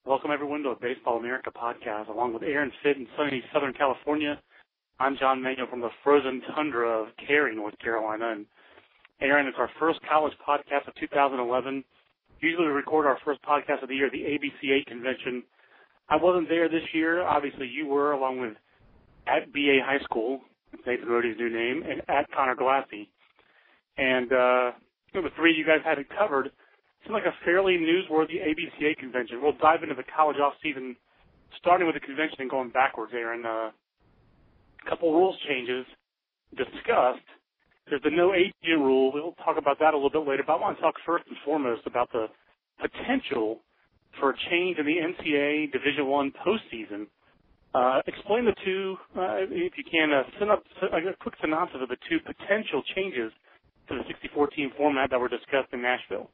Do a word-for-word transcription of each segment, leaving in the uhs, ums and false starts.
Welcome, everyone, to a Baseball America podcast, along with Aaron Fitt in sunny Southern California. I'm John Manuel from the frozen tundra of Cary, North Carolina. And Aaron, it's our first college podcast of two thousand eleven. Usually we record our first podcast of the year at the A B C A convention. I wasn't there this year. Obviously, you were, along with at B A High School, Nathan Rohde's new name, and at Connor Glassy. And uh, you know, the three of you guys had it covered. Seemed like a fairly newsworthy A B C A convention. We'll dive into the college off-season, starting with the convention and going backwards, Aaron. Uh, a couple rules changes discussed. There's the no agent rule. We'll talk about that a little bit later, but I want to talk first and foremost about the potential for a change in the N C double A Division One postseason. Uh, explain the two, uh, if you can, uh, send up a quick synopsis of the two potential changes to the sixty-four team format that were discussed in Nashville.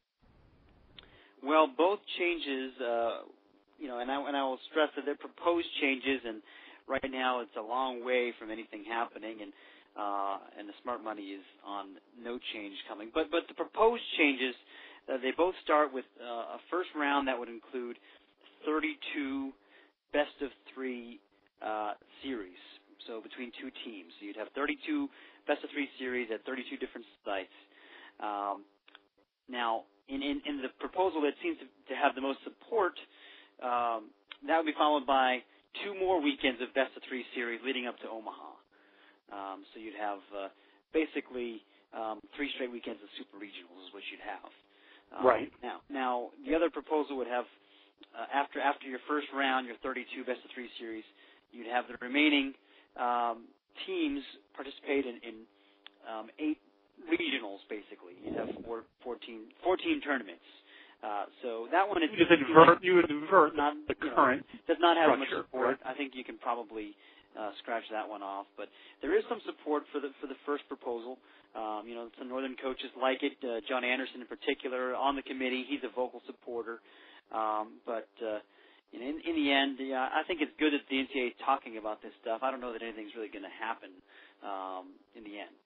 Well, both changes, uh, you know, and I, and I will stress that they're proposed changes, and right now it's a long way from anything happening, and uh, and the smart money is on no change coming. But but the proposed changes, uh, they both start with uh, a first round that would include thirty-two best of three uh, series, so between two teams. So you'd have thirty-two best of three series at thirty-two different sites. Um, now. In, in, in the proposal that seems to, to have the most support, um, that would be followed by two more weekends of best of three series leading up to Omaha. Um, so you'd have uh, basically um, three straight weekends of super regionals is what you'd have. Um, right. Now, now the other proposal would have uh, after after your first round, your thirty-two best of three series, you'd have the remaining um, teams participate in, in um, eight regionals, basically. You have four, fourteen, fourteen tournaments. Uh, so that one is... You, just invert, you would invert not, the you current know, does not have structure, much support. right? I think you can probably uh, scratch that one off. But there is some support for the for the first proposal. Um, you know, some Northern coaches like it. Uh, John Anderson in particular on the committee. He's a vocal supporter. Um, but uh, you know, in, in the end, yeah, I think it's good that the N C double A is talking about this stuff. I don't know that anything's really going to happen um, in the end.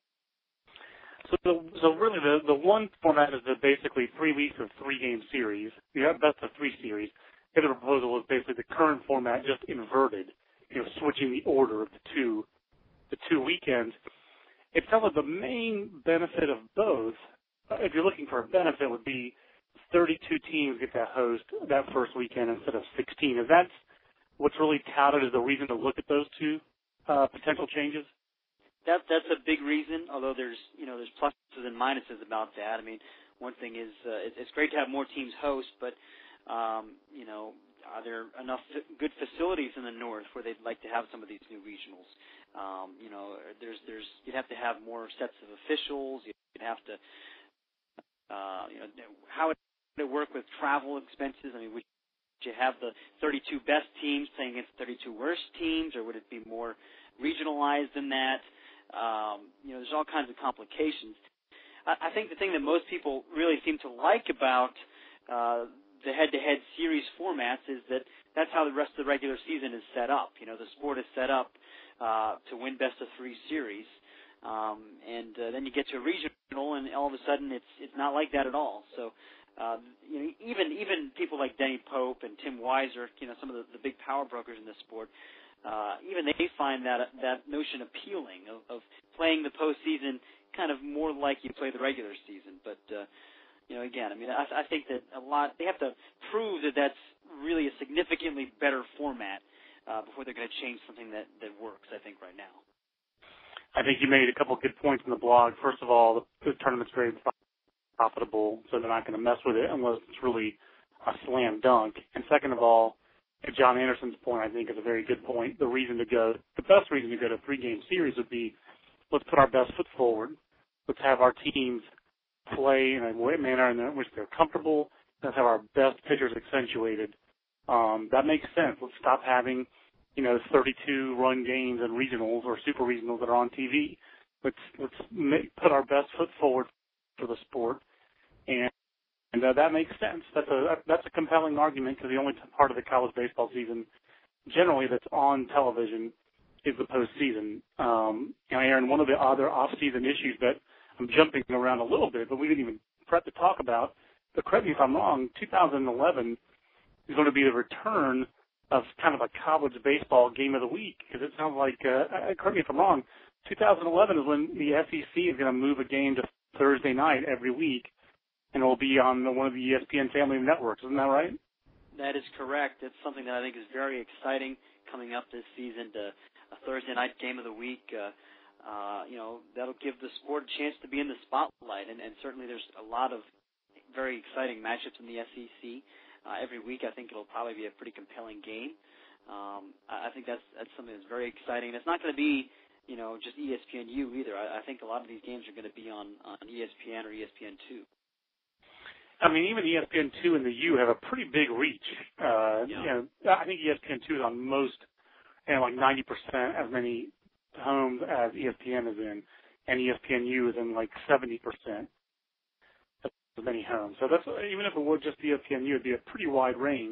So, the, so really, the the one format is the basically three weeks of three-game series. You have best of three series. The other proposal is basically the current format, just inverted. You know, switching the order of the two, the two weekends. It sounds like the main benefit of both, if you're looking for a benefit, would be thirty-two teams get to host that first weekend instead of sixteen. Is that what's really touted as the reason to look at those two uh, potential changes? That that's a big reason. Although there's you know there's pluses and minuses about that. I mean, one thing is uh, it, it's great to have more teams host, but um, you know, are there enough good facilities in the north where they'd like to have some of these new regionals? Um, you know, there's there's you'd have to have more sets of officials. You'd have to uh, you know how would it work with travel expenses? I mean, would you have the thirty-two best teams playing against thirty-two worst teams, or would it be more regionalized than that? Um, you know, there's all kinds of complications. I, I think the thing that most people really seem to like about uh, the head-to-head series formats is that that's how the rest of the regular season is set up. You know, the sport is set up uh, to win best of three series, um, and uh, then you get to a regional, and all of a sudden it's it's not like that at all. So, uh, you know, even even people like Denny Pope and Tim Weiser, you know, some of the, the big power brokers in this sport. Uh, even they find that that notion appealing of, of playing the postseason kind of more like you play the regular season. But uh, you know, again, I mean, I, I think that a lot they have to prove that that's really a significantly better format uh, before they're going to change something that, that works. I think right now. I think you made a couple of good points in the blog. First of all, the, the tournament's very profitable, so they're not going to mess with it unless it's really a slam dunk. And second of all, John Anderson's point, I think, is a very good point. The reason to go, the best reason to go to a three-game series would be, let's put our best foot forward. Let's have our teams play in a manner in which they're comfortable. Let's have our best pitchers accentuated. Um, that makes sense. Let's stop having, you know, thirty-two run games and regionals or super regionals that are on T V. Let's let's make, put our best foot forward for the sport, and. And uh, that makes sense. That's a that's a compelling argument because the only part of the college baseball season generally that's on television is the postseason. Um, and Aaron, one of the other off-season issues that I'm jumping around a little bit, but we didn't even prep to talk about, but correct me if I'm wrong, two thousand eleven is going to be the return of kind of a college baseball game of the week, because it sounds like, uh, correct me if I'm wrong, two thousand eleven is when the S E C is going to move a game to Thursday night every week, and it will be on one of the E S P N family of networks. Isn't that right? That is correct. It's something that I think is very exciting coming up this season, to a Thursday night game of the week. Uh, uh, you know, that'll give the sport a chance to be in the spotlight, and, and certainly there's a lot of very exciting matchups in the S E C. Uh, every week I think it'll probably be a pretty compelling game. Um, I, I think that's that's something that's very exciting. It's not going to be, you know, just E S P N U either. I, I think a lot of these games are going to be on, on E S P N or E S P N two. I mean, even E S P N two and the U have a pretty big reach. Uh, Yeah. You know, I think E S P N two is on most, and like ninety percent as many homes as E S P N is in, and E S P N U is in like seventy percent as many homes. So that's, even if it were just E S P N U, it'd be a pretty wide range,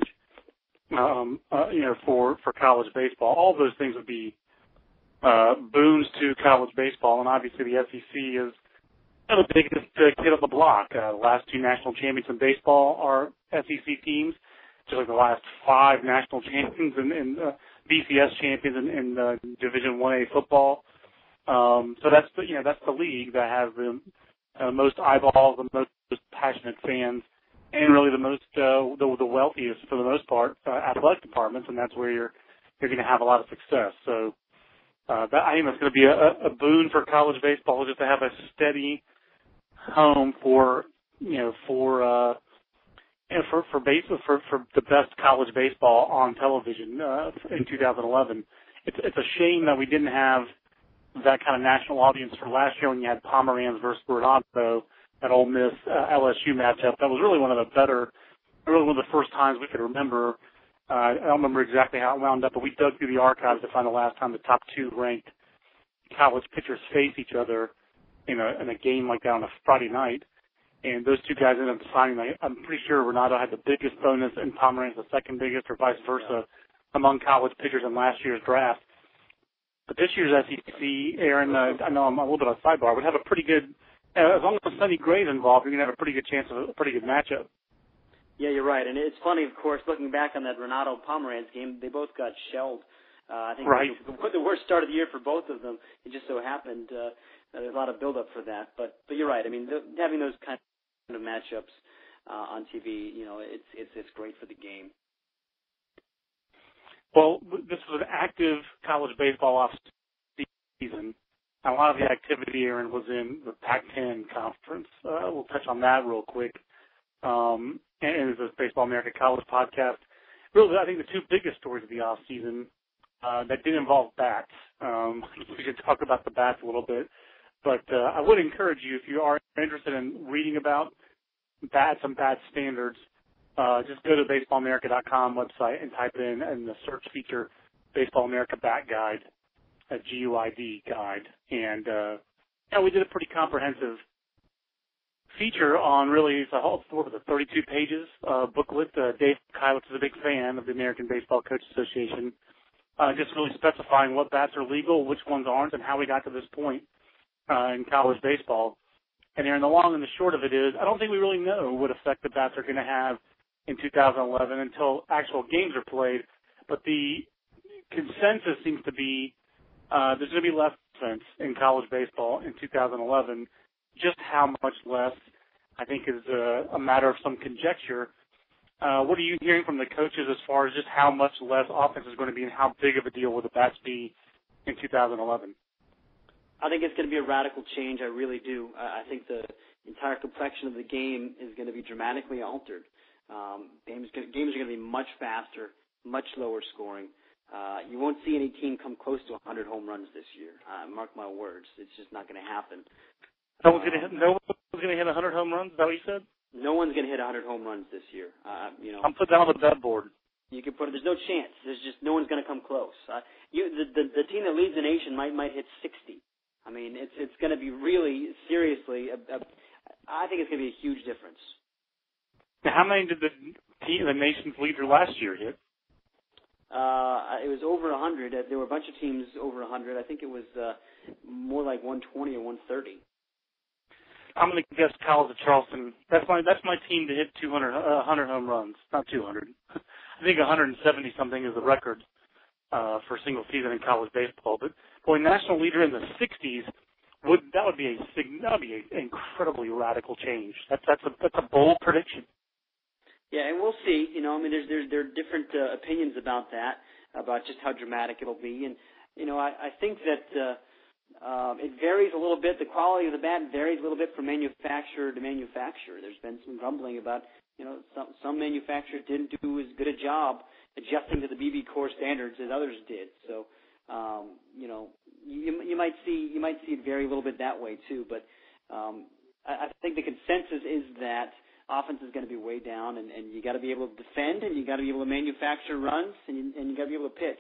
um, uh, you know, for, for college baseball. All those things would be uh, boons to college baseball, and obviously the S E C is the biggest uh, kid on the block. Uh, the last two national champions in baseball are S E C teams, just like the last five national champions and, and uh, B C S champions in, in uh, Division one A football. Um, so that's the, you know, that's the league that has the uh, most eyeballs, the most passionate fans, and really the most uh, the, the wealthiest, for the most part, uh, athletic departments, and that's where you're you're going to have a lot of success. So uh, that, I think that's going to be a, a boon for college baseball, just to have a steady home for you know for uh, you know, for for base for for the best college baseball on television uh, in two thousand eleven. It's it's a shame that we didn't have that kind of national audience for last year when you had Pomeranz versus Bernardo, that Ole Miss uh, L S U matchup. That was really one of the better, really one of the first times we could remember. Uh, I don't remember exactly how it wound up, but we dug through the archives to find the last time the top two ranked college pitchers face each other in a in a game like that on a Friday night. And those two guys ended up signing. I'm pretty sure Renato had the biggest bonus and Pomeranz the second biggest, or vice versa, among college pitchers in last year's draft. But this year's S E C, Aaron, uh, I know I'm a little bit on sidebar, would have a pretty good, uh, as long as Sonny Gray's involved, you're going to have a pretty good chance of a pretty good matchup. Yeah, you're right. And it's funny, of course, looking back on that Renato Pomeranz game, they both got shelled. Uh, I think right. it was the worst start of the year for both of them. It just so happened uh, there's a lot of build-up for that. But but you're right. I mean, the, having those kind of matchups uh, on T V, you know, it's it's it's great for the game. Well, this was an active college baseball off season. A lot of the activity, Aaron, was in the Pac ten conference. Uh, we'll touch on that real quick. Um, and it's this Baseball America College podcast. Really, I think the two biggest stories of the off season uh, that did involve bats. Um, we should talk about the bats a little bit. But uh, I would encourage you, if you are interested in reading about bats and bat standards, uh, just go to the baseball america dot com website and type in in the search feature Baseball America Bat Guide, a G U I D guide. And uh, yeah, we did a pretty comprehensive feature on really, it's a whole, what was it, thirty-two pages uh, booklet. Uh, Dave Kylitz is a big fan of the American Baseball Coaches Association, uh, just really specifying what bats are legal, which ones aren't, and how we got to this point uh, in college baseball. And Aaron, the long and the short of it is, I don't think we really know what effect the bats are going to have in two thousand eleven until actual games are played. But the consensus seems to be uh, there's going to be less offense in college baseball in two thousand eleven. Just how much less, I think, is a, a matter of some conjecture. Uh, what are you hearing from the coaches as far as just how much less offense is going to be and how big of a deal will the bats be in two thousand eleven? I think it's going to be a radical change. I really do. I think the entire complexion of the game is going to be dramatically altered. Um, games, games are going to be much faster, much lower scoring. Uh, you won't see any team come close to one hundred home runs this year. Uh, mark my words. It's just not going to happen. No one's going to hit. No one's going to hit one hundred home runs. Is that what you said? No one's going to hit one hundred home runs this year. Uh, you know. I'm putting that on the bet board. You can put it. There's no chance. There's just no one's going to come close. Uh, you, the, the the team that leads the nation might might hit sixty. I mean, it's it's going to be really seriously. A, a, I think it's going to be a huge difference. Now, how many did the team, the nation's leader last year hit? Uh, it was over one hundred. There were a bunch of teams over one hundred. I think it was uh, more like one twenty or one thirty. I'm going to guess College of Charleston. That's my that's my team to hit two hundred, uh, one hundred home runs, not two hundred. I think one hundred seventy something is the record uh, for a single season in college baseball. But boy, national leader in the sixties would that would be a that would be an incredibly radical change. That's that's a that's a bold prediction. Yeah, and we'll see. You know, I mean, there's there's there are different uh, opinions about that, about just how dramatic it'll be, and you know, I, I think that uh, uh, it varies a little bit. The quality of the bat varies a little bit from manufacturer to manufacturer. There's been some grumbling about, you know, some some manufacturers didn't do as good a job adjusting to the B B Core standards as others did. So, um, you know, you you might see you might see it vary a little bit that way too. But um, I, I think the consensus is that offense is going to be way down, and, and you got to be able to defend, and you got to be able to manufacture runs, and you, and you got to be able to pitch.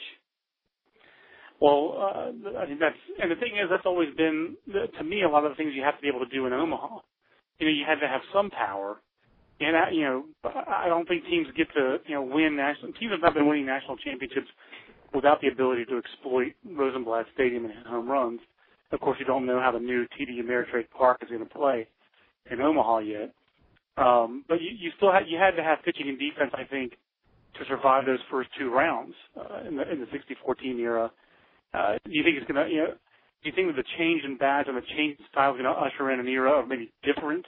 Well, uh, I think that's, and the thing is, that's always been, to me, a lot of the things you have to be able to do in Omaha. You know, you have to have some power. And, I, you know, I don't think teams get to, you know, win national, teams have not been winning national championships without the ability to exploit Rosenblatt Stadium and hit home runs. Of course, you don't know how the new T D Ameritrade Park is going to play in Omaha yet. Um, but you, you still had, you had to have pitching and defense, I think, to survive those first two rounds uh, in the in the sixty fourteen era. Uh, do you think it's going to, you know, do you think that the change in bats and the change in style is going to usher in an era of maybe different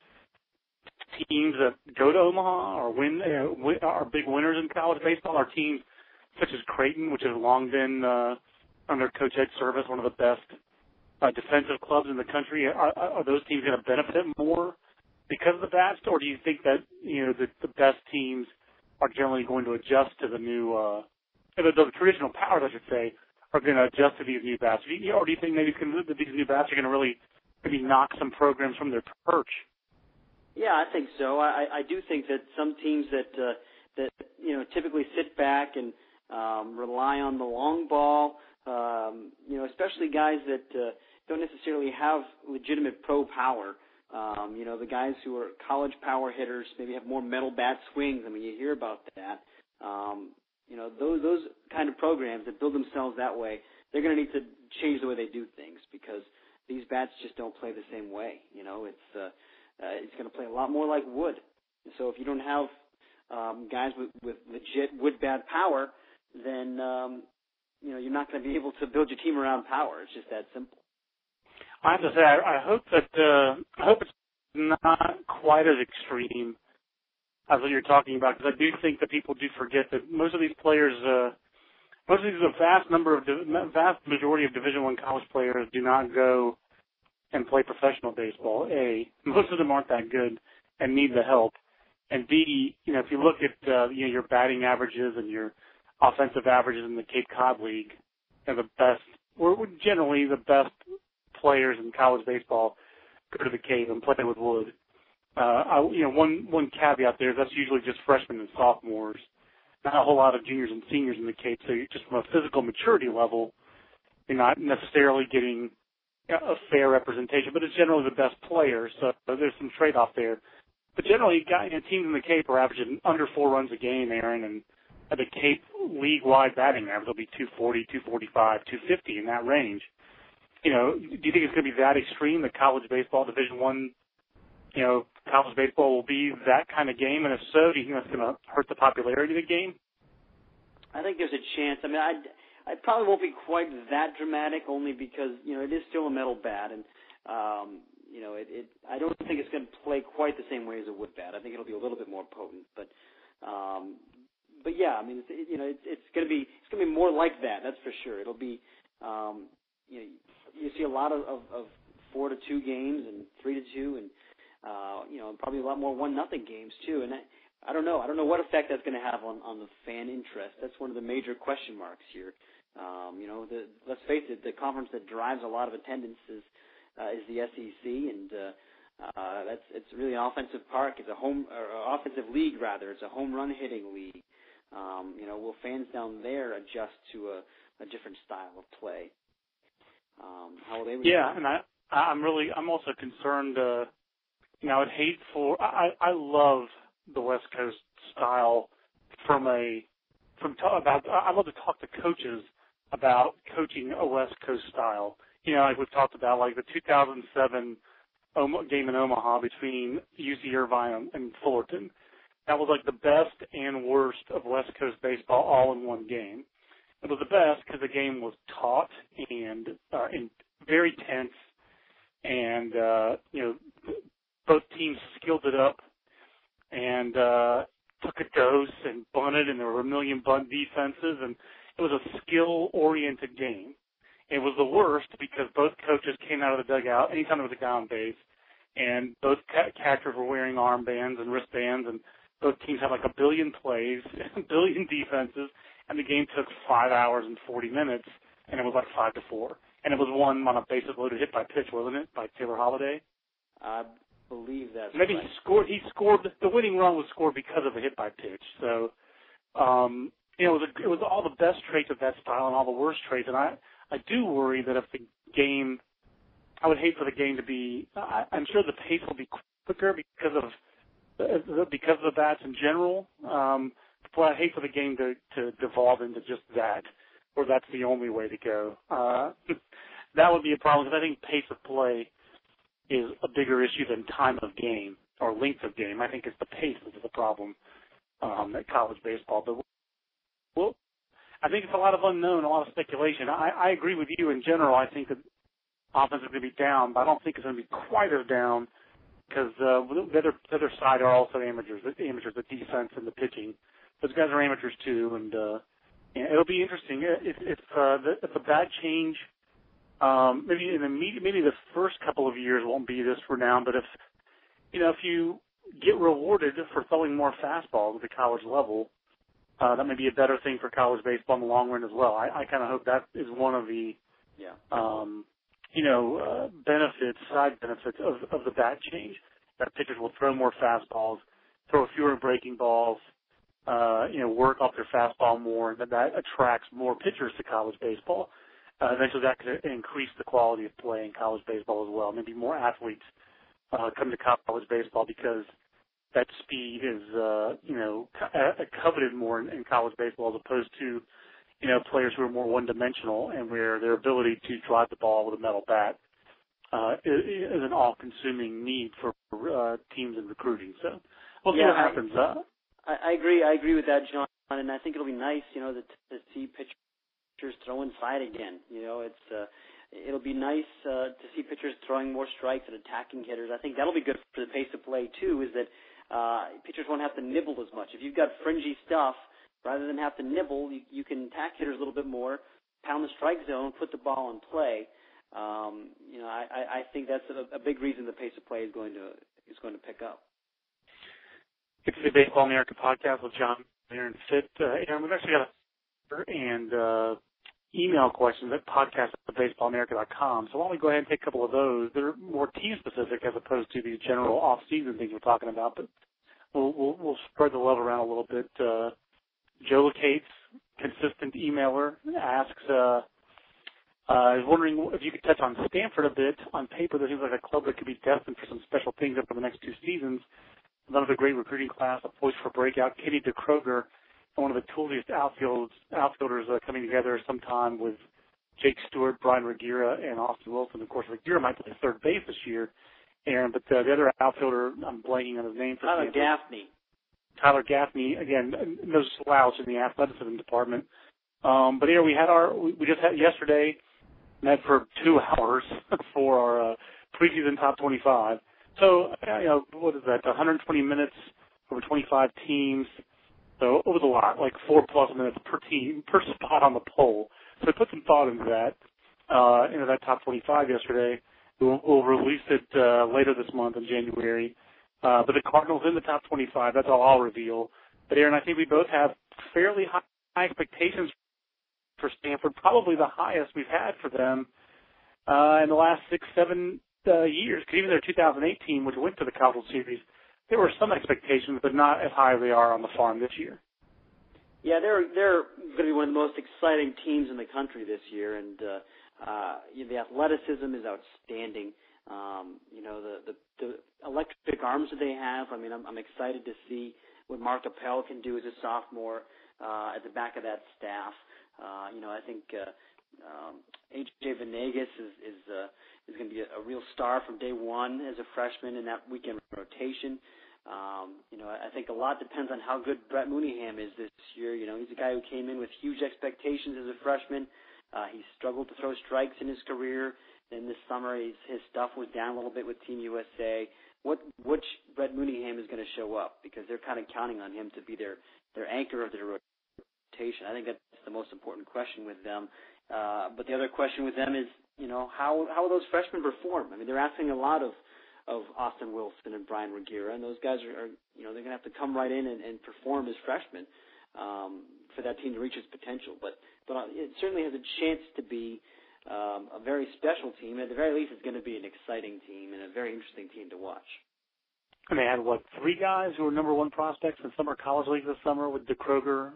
teams that go to Omaha or win, you know, win are big winners in college baseball? Are teams such as Creighton, which has long been uh, under Coach Ed's service, one of the best uh, defensive clubs in the country, are, are those teams going to benefit more because of the bats, or do you think that, you know, the, the best teams are generally going to adjust to the new, uh, the, the traditional powers, I should say, are going to adjust to these new bats? Or do you think maybe that these new bats are going to really maybe knock some programs from their perch? Yeah, I think so. I, I do think that some teams that uh, that you know typically sit back and um, rely on the long ball, um, you know, especially guys that uh, don't necessarily have legitimate pro power. Um, you know, the guys who are college power hitters maybe have more metal bat swings. I mean, you hear about that. Um, You know, those those kind of programs that build themselves that way, they're going to need to change the way they do things because these bats just don't play the same way. You know, it's uh, uh, it's going to play a lot more like wood. So if you don't have um, guys with, with legit wood bat power, then um, you know you're not going to be able to build your team around power. It's just that simple. I have to say, I, I hope that uh, I hope it's not quite as extreme as what you're talking about, because I do think that people do forget that most of these players, uh, most of these, a vast number of, vast majority of Division One college players do not go and play professional baseball. A, most of them aren't that good and need the help. And B, you know, if you look at uh, you know your batting averages and your offensive averages in the Cape Cod League, and the best, or generally the best players in college baseball go to the Cape and play with wood. Uh, I, you know, one one caveat there is that's usually just freshmen and sophomores, not a whole lot of juniors and seniors in the Cape. So you're just from a physical maturity level, you're not necessarily getting a fair representation, but it's generally the best players. So there's some trade-off there. But generally, you got, you know, teams in the Cape are averaging under four runs a game, Aaron, and at the Cape league-wide batting average will be two forty, two forty-five, two fifty in that range. You know, do you think it's going to be that extreme that college baseball, Division One, you know, college baseball will be that kind of game? And if so, do you think that's going to hurt the popularity of the game? I think there's a chance. I mean, I I probably won't be quite that dramatic, only because, you know, it is still a metal bat, and um, you know, it, it I don't think it's going to play quite the same way as a wood bat. I think it'll be a little bit more potent, but um, but yeah, I mean, it's, it, you know, it's, it's going to be it's going to be more like that. That's for sure. It'll be um, you know, you see a lot of, of, of four to two games and three to two, and uh, you know, probably a lot more one nothing games too. And I, I don't know. I don't know what effect that's going to have on, on the fan interest. That's one of the major question marks here. Um, you know, the, let's face it, the conference that drives a lot of attendance is, uh, is the S E C, and uh, uh, that's it's really an offensive park. It's a home or offensive league rather. It's a home run hitting league. Um, you know, will fans down there adjust to a, a different style of play? Um, how will they respond? Yeah, and I, I'm really, I'm also concerned. Uh, you know, I'd hate for. I, I love the West Coast style from a from ta- about. I love to talk to coaches about coaching a West Coast style. You know, like we've talked about, like the two thousand seven Om- game in Omaha between U C Irvine and Fullerton. that was like the best and worst of West Coast baseball all in one game. It was the best because the game was taut and, uh, and very tense, and uh, you know, both teams skilled it up and uh, took a dose and bunted, and there were a million bunt defenses, and it was a skill-oriented game. It was the worst because both coaches came out of the dugout anytime there was a guy on base, and both catchers were wearing armbands and wristbands, and both teams had like a billion plays, a billion defenses, and the game took five hours and forty minutes, and it was like five to four. And it was won on a bases loaded hit by pitch, wasn't it, by Taylor Holiday? I believe that's Maybe right. he scored. He scored. The winning run was scored because of a hit by pitch. So, um, you know, it was, a, it was all the best traits of that style and all the worst traits. And I, I do worry that if the game, I would hate for the game to be. I, I'm sure the pace will be quicker because of because of the bats in general. Um, but I hate for the game to, to devolve into just that, or that's the only way to go. Uh, that would be a problem because I think pace of play is a bigger issue than time of game or length of game. I think it's the pace that's the problem um, at college baseball. But well, I think it's a lot of unknown, a lot of speculation. I, I agree with you in general. I think that offense is going to be down, but I don't think it's going to be quite as down because uh, the other the other side are also amateurs. The amateurs, the defense and the pitching. Those guys are amateurs too, and, uh, and it'll be interesting if if, uh, the, if the bat change. Um, maybe in the maybe the first couple of years won't be this renowned, but if you know if you get rewarded for throwing more fastballs at the college level, uh, that may be a better thing for college baseball in the long run as well. I, I kind of hope that is one of the yeah. um, you know uh, benefits, side benefits of, of the bat change. That pitchers will throw more fastballs, throw fewer breaking balls, uh, you know, work off their fastball more, and that, that attracts more pitchers to college baseball. Uh, eventually that could increase the quality of play in college baseball as well. Maybe more athletes uh, come to college baseball because that speed is, uh, you know, co- uh, coveted more in, in college baseball as opposed to, you know, players who are more one-dimensional and where their ability to drive the ball with a metal bat uh, is, is an all-consuming need for uh, teams in recruiting. So we'll see yeah, what happens. I, Uh, I, I agree. I agree with that, John, and I think it'll be nice, you know, to, to see pitchers throw inside again. You know, it's uh, it'll be nice uh, to see pitchers throwing more strikes and attacking hitters. I think that'll be good for the pace of play too. Is that uh, pitchers won't have to nibble as much. If you've got fringy stuff, rather than have to nibble, you, you can attack hitters a little bit more, pound the strike zone, put the ball in play. Um, you know, I, I think that's a, a big reason the pace of play is going to is going to pick up. It's the Baseball America podcast with John, Aaron Fitt. Uh, Aaron, we've actually got a and uh, email questions at podcast at baseball america dot com. So why don't we go ahead and take a couple of those? They're more team-specific as opposed to these general off-season things we're talking about, but we'll, we'll, we'll spread the love around a little bit. Uh, Joe Cates, consistent emailer, asks, uh, uh, is wondering if you could touch on Stanford a bit. On paper, there seems like a club that could be destined for some special things over the next two seasons. Another great recruiting class, a poised for breakout, Kenny DeKroger, one of the tooliest outfields, outfielders uh, coming together sometime with Jake Stewart, Brian Regira, and Austin Wilson. Of course, Regira might play third base this year, Aaron, but uh, the other outfielder, I'm blanking on his name. For Tyler Stanford. Gaffney. Tyler Gaffney, again, no slouch in the athleticism department. Um, but here we had our, we just had yesterday, met for two hours for our uh, preseason top twenty-five. So, uh, you know, what is that, one hundred twenty minutes over twenty-five teams. So it was a lot, like four plus minutes per team, per spot on the poll. So I put some thought into that, uh, into that top twenty-five yesterday. We'll, we'll release it uh, later this month in January. Uh, but the Cardinals in the top twenty-five, that's all I'll reveal. But Aaron, I think we both have fairly high, high expectations for Stanford, probably the highest we've had for them uh, in the last six, seven uh, years. Because even their two thousand eight team, which went to the College Series, there were some expectations, but not as high as they are on the farm this year. Yeah, they're they're going to be one of the most exciting teams in the country this year, and uh, uh, you know, the athleticism is outstanding. Um, you know, the, the the electric arms that they have. I mean, I'm, I'm excited to see what Mark Appel can do as a sophomore uh, at the back of that staff. Uh, you know, I think uh, um, A J Venegas is is uh, is going to be a, a real star from day one as a freshman in that weekend rotation. Um, you know, I think a lot depends on how good Brett Mooneyham is this year. You know, he's a guy who came in with huge expectations as a freshman. Uh, he struggled to throw strikes in his career. Then this summer, his, his stuff was down a little bit with Team U S A. What which Brett Mooneyham is going to show up, because they're kind of counting on him to be their, their anchor of their rotation. I think that's the most important question with them. Uh, but the other question with them is, you know, how how will those freshmen perform? I mean, they're asking a lot of, of Austin Wilson and Brian Regira, and those guys are, are you know, they're going to have to come right in and, and perform as freshmen um, for that team to reach its potential. But but it certainly has a chance to be um, a very special team. At the very least, it's going to be an exciting team and a very interesting team to watch. And they had, what, three guys who were number one prospects in summer college leagues this summer with DeKroger,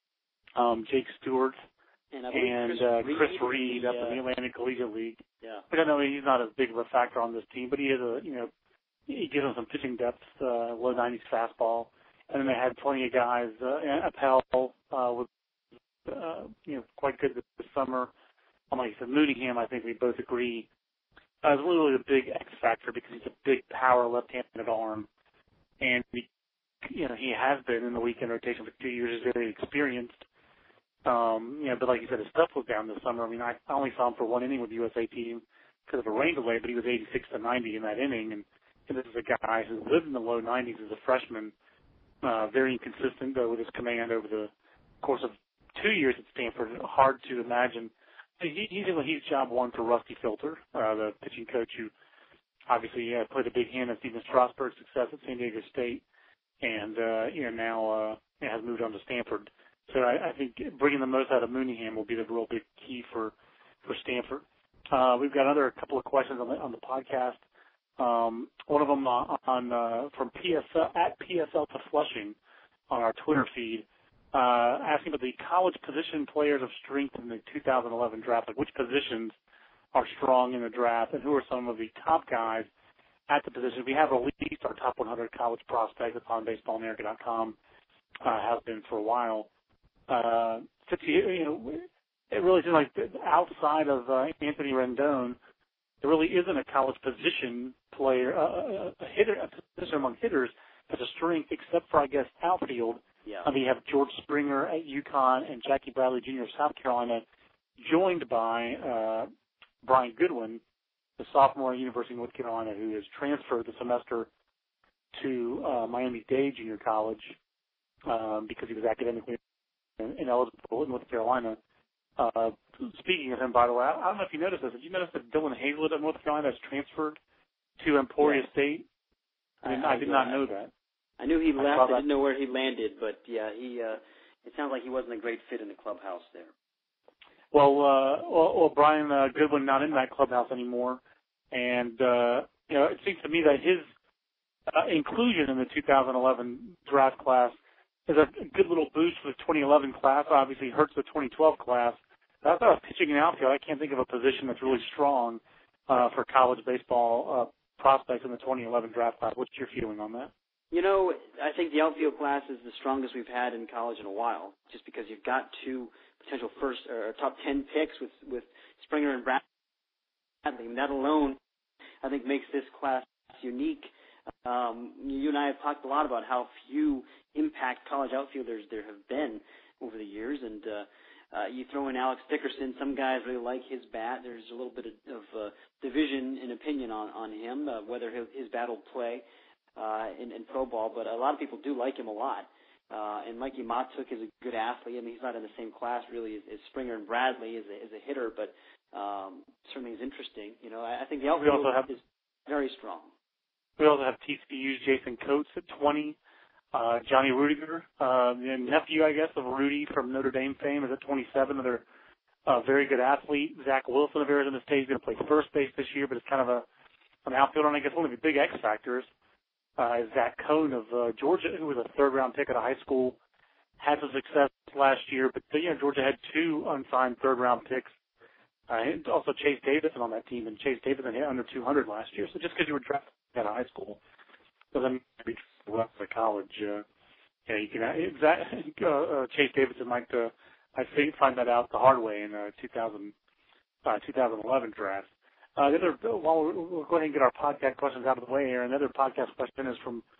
um, Jake Stewart, and, and Chris, uh, Reed, Chris Reed the, up in the Atlantic Collegiate League. Yeah. But I know he's not as big of a factor on this team, but he is a, you know, he gives them some pitching depth, uh, low nineties fastball. And then they had plenty of guys, uh, Appel, uh, was, uh, you know, quite good this summer. Um, like I said, Mooneyham, I think we both agree, uh, is really a big X factor because he's a big power left-handed arm. And, he, you know, he has been in the weekend rotation for two years, is very experienced. Um, you know, but like you said, his stuff was down this summer. I mean, I only saw him for one inning with the U S A team because of a rain delay, but he was eighty-six to ninety in that inning. And, and this is a guy who lived in the low nineties as a freshman, uh, very inconsistent, though, with his command over the course of two years at Stanford. Hard to imagine. He, he's in a huge job one for Rusty Filter, uh, the pitching coach who obviously uh, played a big hand in Steven Strasburg's success at San Diego State, and uh, you know now uh, has moved on to Stanford. So I, I think bringing the most out of Mooneyham will be the real big key for for Stanford. Uh, we've got another couple of questions on the on the podcast. Um, one of them on, on uh, from P S L at P S L to Flushing on our Twitter feed, uh, asking about the college position players of strength in the two thousand eleven draft. Like, which positions are strong in the draft, and who are some of the top guys at the position? We have released our top one hundred college prospects on baseball america dot com. Uh, has been for a while. Uh, you know, it really seems like outside of uh, Anthony Rendon, there really isn't a college position player, uh, a hitter, a position among hitters that's a strength, except for, I guess, outfield. Yeah. I mean, you have George Springer at UConn and Jackie Bradley Junior of South Carolina, joined by uh, Brian Goodwin, the sophomore at University of North Carolina, who has transferred the semester to uh, Miami-Dade Junior College um, because he was academically ineligible in North Carolina. Uh, speaking of him, by the way, I, I don't know if you noticed this. Did you notice that Dylan Hazlett of North Carolina has transferred to Emporia yeah. State? I, mean, I, I did yeah. not know that. I knew he I left. I didn't know where he landed, but yeah, he. Uh, it sounds like he wasn't a great fit in the clubhouse there. Well, uh, well, well Brian uh, Goodwin not in that clubhouse anymore, and uh, you know, it seems to me that his uh, inclusion in the two thousand eleven draft class is a good little boost for the twenty eleven class. Obviously, hurts the twenty twelve class. I thought pitching and outfield, I can't think of a position that's really strong uh, for college baseball uh, prospects in the twenty eleven draft class. What's your feeling on that? You know, I think the outfield class is the strongest we've had in college in a while, just because you've got two potential first or top ten picks with with Springer and Bradley. And that alone, I think, makes this class unique. Um, you and I have talked a lot about how few impact college outfielders there have been over the years, and uh, uh, you throw in Alex Dickerson. Some guys really like his bat. There's a little bit of, of uh, division in opinion on on him, uh, whether his, his bat will play uh, in, in pro ball. But a lot of people do like him a lot. Uh, and Mikey Matsuk is a good athlete. I mean, he's not in the same class really as, as Springer and Bradley as a, as a hitter, but um, certainly is interesting. You know, I, I think the outfield have, is very strong. We also have T C U's Jason Coates at twenty. Uh, Johnny Rudiger, uh, the nephew, I guess, of Rudy from Notre Dame fame, is at twenty-seven. Another uh, very good athlete. Zach Wilson of Arizona State is going to play first base this year, but it's kind of a an outfielder. And I guess one of the big X factors uh, is Zach Cohn of uh, Georgia, who was a third-round pick at a high school, had some success last year. But you know, Georgia had two unsigned third-round picks. Uh, and also Chase Davidson on that team, and Chase Davidson hit under two hundred last year. So just because you were drafted at a high school doesn't be left to college. Uh, yeah, you can. Exactly. Uh, uh, Chase Davidson might, uh, I think, find that out the hard way in uh, two thousand, uh, twenty eleven draft. Uh, the other, while we'll go ahead and get our podcast questions out of the way here, another podcast question is from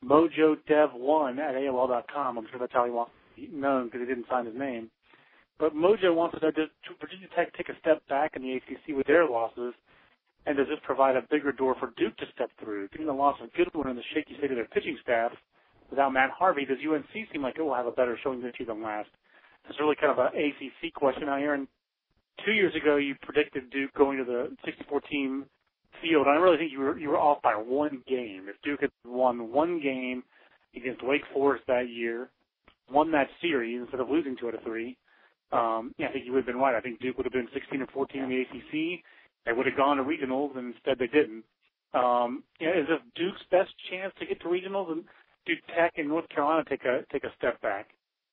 Mojo Dev one at A O L dot com. I'm sure that's how he wants to be known because he didn't sign his name. But Mojo wants to know, does Virginia Tech take a step back in the A C C with their losses, and does this provide a bigger door for Duke to step through? Given the loss of Goodwin and the shaky state of their pitching staff, without Matt Harvey, does U N C seem like it will have a better showing this year than last? It's really kind of an A C C question out here. And two years ago, you predicted Duke going to the sixty-four team field. I really think you were you were off by one game. If Duke had won one game against Wake Forest that year, won that series instead of losing two out of three, um, yeah, I think you would have been right. I think Duke would have been sixteen and fourteen in the A C C. They would have gone to regionals, and instead they didn't. Um, yeah, is this Duke's best chance to get to regionals, and do Tech and North Carolina take a take a step back?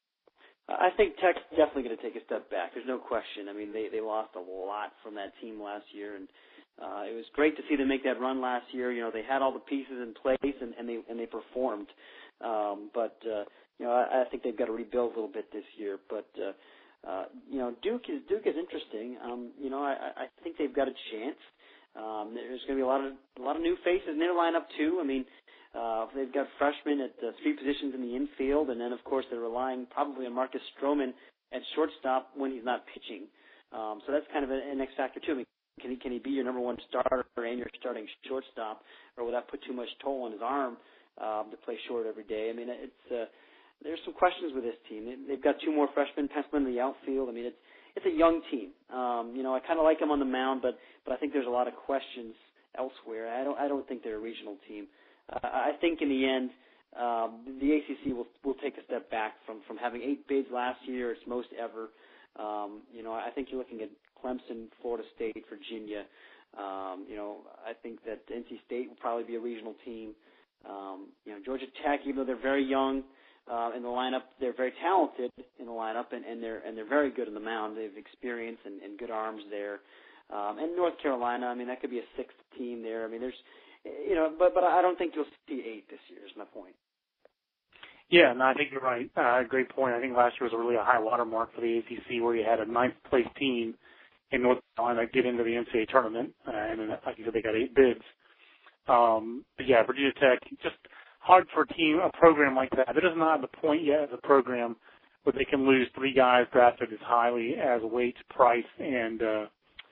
I think Tech's definitely going to take a step back. There's no question. I mean, they they lost a lot from that team last year, and uh, it was great to see them make that run last year. You know, they had all the pieces in place, and, and they and they performed. Um, but uh, you know, I, I think they've got to rebuild a little bit this year. But uh, uh, you know, Duke is Duke is interesting. Um, you know, I, I think they've got a chance. Um, there's going to be a lot of a lot of new faces in their lineup too. I mean. Uh, they've got freshmen at uh, three positions in the infield, and then, of course, they're relying probably on Marcus Stroman at shortstop when he's not pitching. Um, so that's kind of an X factor, too. I mean, can he, can he be your number one starter and your starting shortstop, or will that put too much toll on his arm um, to play short every day? I mean, it's uh, there's some questions with this team. They, they've got two more freshmen, Pesman in the outfield. I mean, it's it's a young team. Um, you know, I kind of like them on the mound, but but I think there's a lot of questions elsewhere. I don't I don't think they're a regional team. Uh, I think in the end, um, the A C C will will take a step back from, from having eight bids last year, its most ever. Um, you know, I think you're looking at Clemson, Florida State, Virginia. Um, you know, I think that N C State will probably be a regional team. Um, you know, Georgia Tech, even though they're very young uh, in the lineup, they're very talented in the lineup, and, and they're and they're very good in the mound. They have experience and, and good arms there. Um, and North Carolina, I mean, that could be a sixth team there. I mean, there's You know, but but I don't think you'll see eight this year. Is my point. Yeah, no, I think you're right. Uh, great point. I think last year was a really a high watermark for the A C C, where you had a ninth place team in North Carolina get into the N C double A tournament, uh, and then, like you said, they got eight bids. Um, but yeah, Virginia Tech, just hard for a team, a program like that. It doesn't have the point yet as a program where they can lose three guys drafted as highly as Waite, Price, and uh,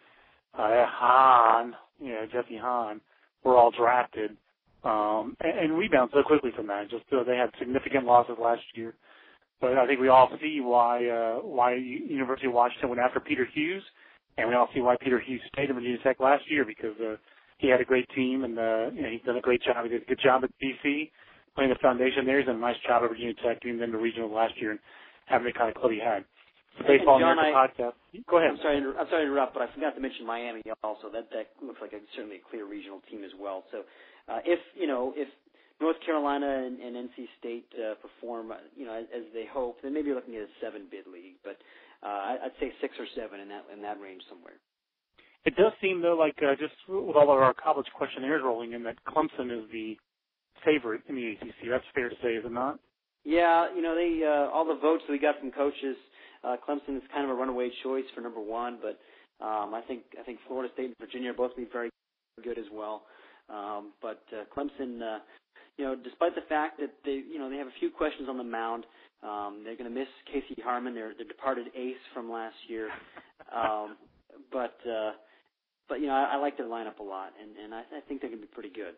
uh, Hahn, you know, Jesse Hahn. Were all drafted um, and, and rebound so quickly from that. Just uh, they had significant losses last year, but I think we all see why uh, why University of Washington went after Peter Hughes, and we all see why Peter Hughes stayed at Virginia Tech last year because uh, he had a great team and uh, you know, he's done a great job. He did a good job at B C, laying the foundation there. He's done a nice job at Virginia Tech, getting them to regional last year and having the kind of club he had. Baseball John, America I, podcast. Go ahead. I'm sorry, I'm sorry to interrupt, but I forgot to mention Miami also. That that looks like a, certainly a clear regional team as well. So, uh, if you know if North Carolina and, and N C State uh, perform, you know, as, as they hope, then maybe you're looking at a seven-bid league. But uh, I'd say six or seven in that in that range somewhere. It does seem though like uh, just with all of our college questionnaires rolling in that Clemson is the favorite in the A C C. That's fair to say, is it not? Yeah, you know, they uh, all the votes that we got from coaches. Uh, Clemson is kind of a runaway choice for number one, but um, I think I think Florida State and Virginia are both be very good as well. Um, but uh, Clemson, uh, you know, despite the fact that they, you know, they have a few questions on the mound, um, they're going to miss Casey Harmon, their, their departed ace from last year. Um, but uh, but you know, I, I like their lineup a lot, and, and I, I think they're going to be pretty good.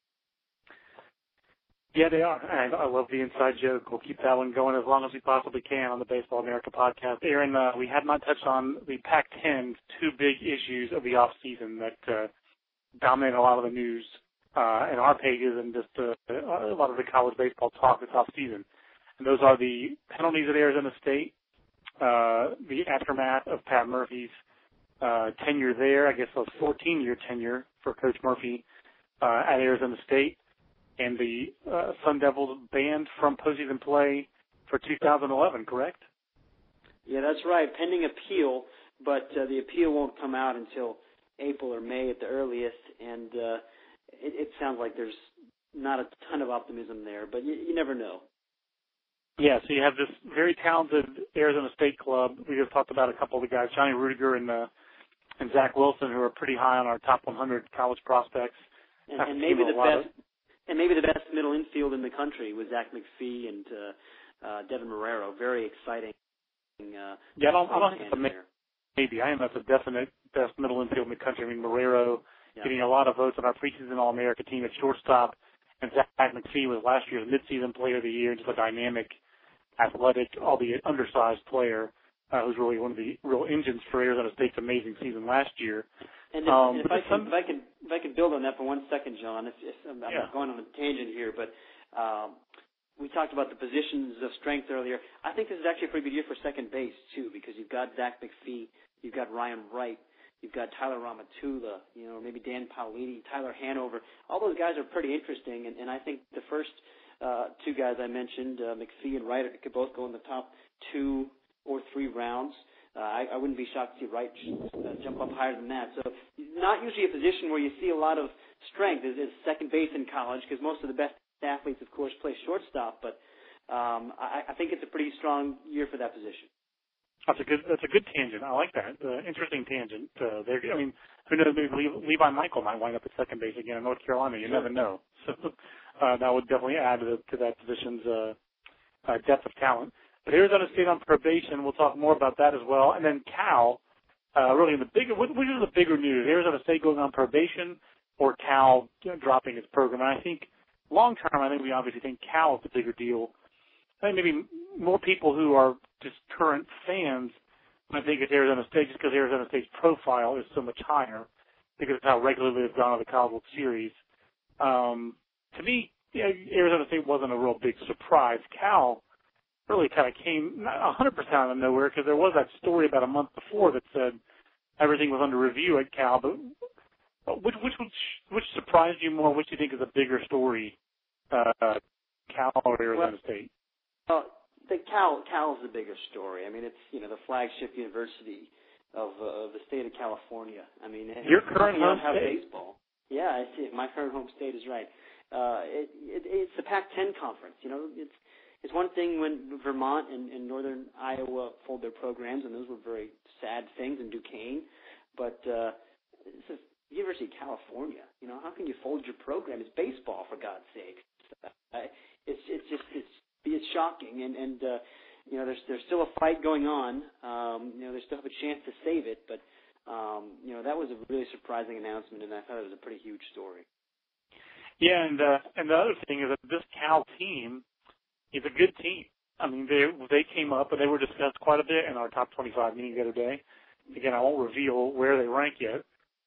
Yeah, they are. And I love the inside joke. We'll keep that one going as long as we possibly can on the Baseball America podcast. Aaron, uh, we have not touched on the Pac ten's two big issues of the off season that uh, dominate a lot of the news uh, in our pages and just uh, a lot of the college baseball talk this off season. And those are the penalties at Arizona State, uh, the aftermath of Pat Murphy's uh, tenure there, I guess a fourteen-year tenure for Coach Murphy uh, at Arizona State, and the uh, Sun Devils banned from postseason play for two thousand eleven, correct? Yeah, that's right, pending appeal, but uh, the appeal won't come out until April or May at the earliest, and uh, it, it sounds like there's not a ton of optimism there, but you, you never know. Yeah, so you have this very talented Arizona State club. We just talked about a couple of the guys, Johnny Rudiger and, uh, and Zach Wilson, who are pretty high on our top one hundred college prospects. And, and maybe the best. and maybe the best middle infield in the country with Zach McPhee and uh, uh, Devin Marrero. Very exciting. Uh, yeah, I don't, I don't think it's maybe. I am that's a definite best middle infield in the country. I mean, Marrero yeah. getting a lot of votes on our preseason All-America team at shortstop, and Zach McPhee was last year's midseason player of the year, just a dynamic, athletic, albeit undersized player uh, who's really one of the real engines for Arizona State's amazing season last year. And if, um, if, I can, if I can if I can build on that for one second, John, if, if I'm, yeah. I'm going on a tangent here, but um, we talked about the positions of strength earlier. I think this is actually a pretty good year for second base too, because you've got Zach McPhee, you've got Ryan Wright, you've got Tyler Ramatula, you know, maybe Dan Paolini, Tyler Hanover. All those guys are pretty interesting, and, and I think the first uh, two guys I mentioned, uh, McPhee and Wright, could both go in the top two or three rounds. Uh, I, I wouldn't be shocked to see Wright uh, jump up higher than that. So not usually a position where you see a lot of strength is, is second base in college, because most of the best athletes, of course, play shortstop. But um, I, I think it's a pretty strong year for that position. That's a good. That's a good tangent. I like that. Uh, interesting tangent. Uh, there. I mean, who knows? Maybe Le- Levi Michael might wind up at second base again in North Carolina. You sure. never know. So uh, that would definitely add to, the, to that position's uh, uh, depth of talent. But Arizona State on probation, we'll talk more about that as well. And then Cal, uh, really in the bigger, which is the bigger news? Arizona State going on probation or Cal you know, dropping its program? And I think long term, I think we obviously think Cal is the bigger deal. I think maybe more people who are just current fans, I think it's Arizona State just because Arizona State's profile is so much higher because of how regularly they've gone to the College World Series. Um, to me, yeah, Arizona State wasn't a real big surprise. Cal really kind of came not one hundred percent out of nowhere because there was that story about a month before that said everything was under review at Cal. But which which which, which surprised you more? Which do you think is a bigger story, uh, Cal or Arizona well, State? Well, the Cal Cal's the bigger story. I mean, it's you know the flagship university of uh, of the state of California. I mean, your current home state. Baseball. Yeah, I see. My current home state is right. Uh, it, it, it's the Pac ten conference. You know, it's It's one thing when Vermont and, and northern Iowa fold their programs, and those were very sad things, and Duquesne. But uh, this is University of California. You know, how can you fold your program? It's baseball, for God's sake. Uh, it's it's just it's it's shocking, and and uh, you know there's there's still a fight going on. Um, you know, they still have a chance to save it, but um, you know that was a really surprising announcement, and I thought it was a pretty huge story. Yeah, and uh, and the other thing is that this Cal team. It's a good team. I mean, they they came up and they were discussed quite a bit in our top twenty-five meeting the other day. Again, I won't reveal where they rank yet.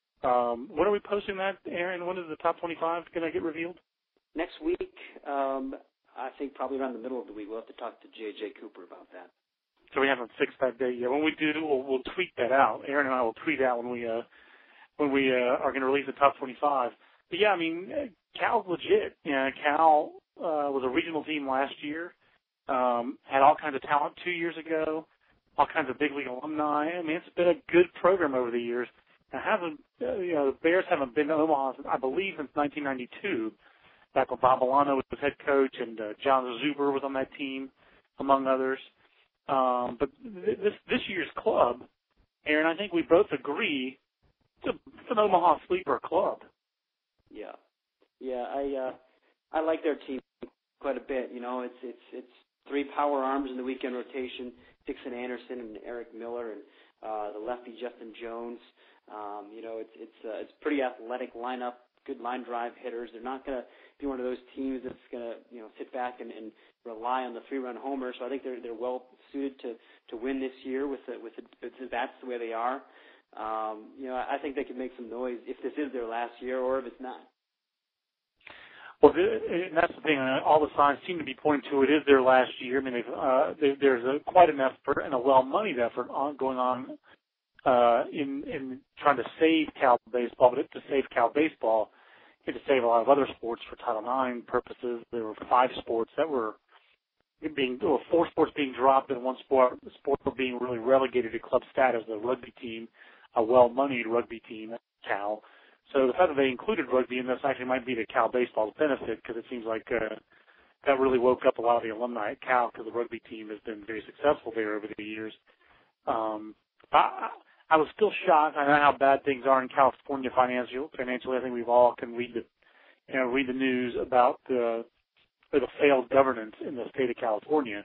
Um, when are we posting that, Aaron? When is the top twenty-five going to get revealed? Next week, um, I think probably around the middle of the week. We'll have to talk to J J Cooper about that. So we haven't fixed that date yet. When we do, we'll, we'll tweet that out. Aaron and I will tweet out when we uh, when we uh, are going to release the top twenty-five. But yeah, I mean, Cal's legit. Yeah, Cal. Uh, was a regional team last year, um, had all kinds of talent two years ago, all kinds of big league alumni. I mean, it's been a good program over the years. It hasn't, uh, you know, the Bears haven't been to Omaha, I believe, since nineteen ninety-two, back when Bob Milano was head coach and uh, John Zuber was on that team, among others. Um, but th- this this year's club, Aaron, I think we both agree, it's, a, it's an Omaha sleeper club. Yeah, yeah, I uh, I like their team quite a bit. You know, it's it's it's three power arms in the weekend rotation: Dixon Anderson and Eric Miller, and uh, the lefty Justin Jones. Um, you know, it's it's uh, it's pretty athletic lineup, good line drive hitters. They're not going to be one of those teams that's going to you know sit back and, and rely on the three-run homer. So I think they're they're well suited to, to win this year with the, with the, with the bats the way they are. Um, you know, I think they can make some noise if this is their last year or if it's not. Well, and that's the thing. All the signs seem to be pointing to it is their last year. I mean, they've, uh, they, there's a, quite an effort and a well-moneyed effort on, going on uh, in in trying to save Cal baseball, but to save Cal baseball, you had to save a lot of other sports for Title nine purposes. There were five sports that were being, or four sports being dropped, and one sport sport being really relegated to club status. The rugby team, a well-moneyed rugby team at Cal. So the fact that they included rugby in this actually might be to Cal baseball's benefit because it seems like uh, that really woke up a lot of the alumni at Cal because the rugby team has been very successful there over the years. Um, I, I was still shocked. I know how bad things are in California financial, financially. I think we've all can read the you know, read the news about the or the failed governance in the state of California.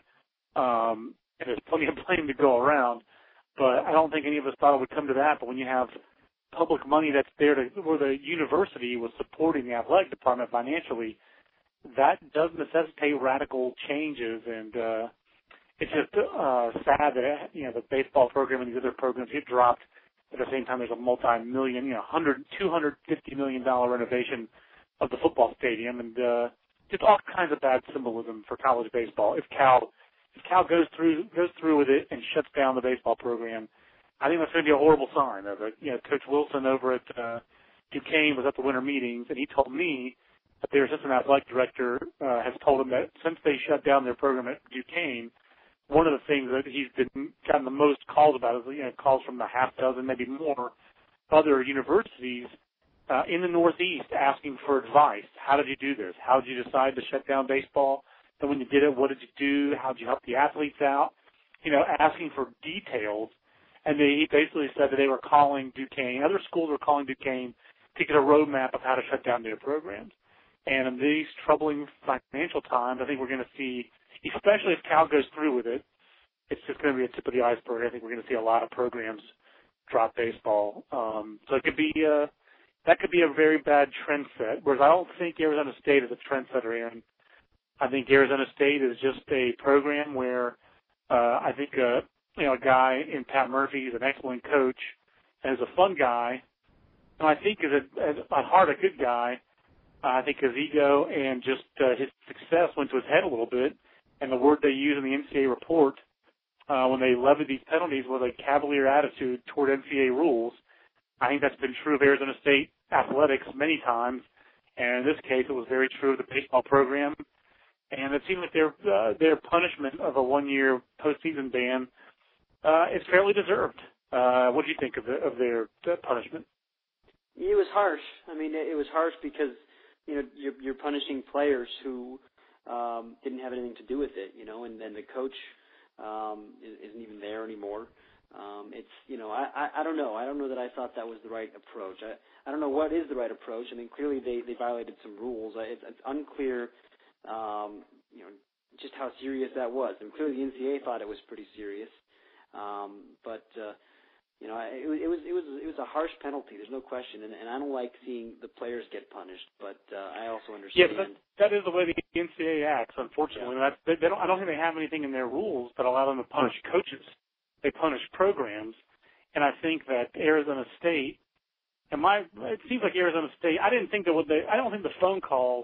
Um, and there's plenty of blame to go around, but I don't think any of us thought it would come to that. But when you have public money that's there to, where the university was supporting the athletic department financially, that does necessitate radical changes. And uh, it's just uh, sad that, you know, the baseball program and these other programs get dropped at the same time there's a multi-million, you know, one hundred, two hundred fifty million dollars renovation of the football stadium, and uh, just all kinds of bad symbolism for college baseball. If Cal, if Cal goes through goes through with it and shuts down the baseball program, I think that's going to be a horrible sign. Of it. You know, Coach Wilson over at uh, Duquesne was at the winter meetings, and he told me that their assistant athletic director uh, has told him that since they shut down their program at Duquesne, one of the things that he's been gotten the most calls about is, you know, calls from a half dozen, maybe more, other universities uh, in the Northeast asking for advice. How did you do this? How did you decide to shut down baseball? And when you did it, what did you do? How did you help the athletes out? You know, asking for details. And they, he basically said that they were calling Duquesne, other schools were calling Duquesne to get a roadmap of how to shut down their programs. And in these troubling financial times, I think we're going to see, especially if Cal goes through with it, it's just going to be a tip of the iceberg. I think we're going to see a lot of programs drop baseball. Um, so it could be uh, that could be a very bad trend set. Whereas I don't think Arizona State is a trend setter, Aaron. I think Arizona State is just a program where uh, I think uh, you know a guy in Pat Murphy is an excellent coach and is a fun guy, and I think is a, is at heart a good guy. Uh, I think his ego and just uh, his success went to his head a little bit, and the word they use in the N C A A report uh, when they levied these penalties was a cavalier attitude toward N C A A rules. I think that's been true of Arizona State athletics many times, and in this case it was very true of the baseball program. And it seems like their uh, their punishment of a one-year postseason ban uh, is fairly deserved. Uh, what do you think of, the, of their uh, punishment? It was harsh. I mean, it was harsh because, you know, you're, you're punishing players who um, didn't have anything to do with it, you know, and then the coach um, isn't even there anymore. Um, it's, you know, I, I, I don't know. I don't know that I thought that was the right approach. I, I don't know what is the right approach. I mean, clearly they, they violated some rules. It's, it's unclear, um, you know, just how serious that was. And clearly the N C A A thought it was pretty serious. Um, but, uh, you know, it, it was it was it was a harsh penalty. There's no question, and, and I don't like seeing the players get punished. But uh, I also understand. Yeah, but that is the way the N C A A acts. Unfortunately, yeah. That's, they, they don't. I don't think they have anything in their rules that allow them to punish coaches. They punish programs, and I think that Arizona State, and my it seems like Arizona State. I didn't think that what they. I don't think the phone calls.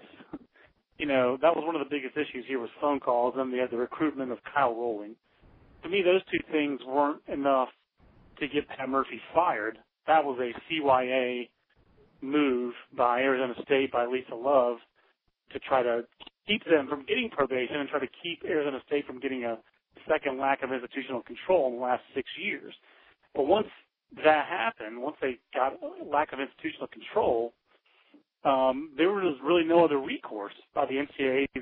You know, that was one of the biggest issues here was phone calls, and they had the recruitment of Kyle Rowling. To me, those two things weren't enough to get Pat Murphy fired. That was a C Y A move by Arizona State, by Lisa Love, to try to keep them from getting probation and try to keep Arizona State from getting a second lack of institutional control in the last six years. But once that happened, once they got a lack of institutional control, um, there was really no other recourse by the N C A A's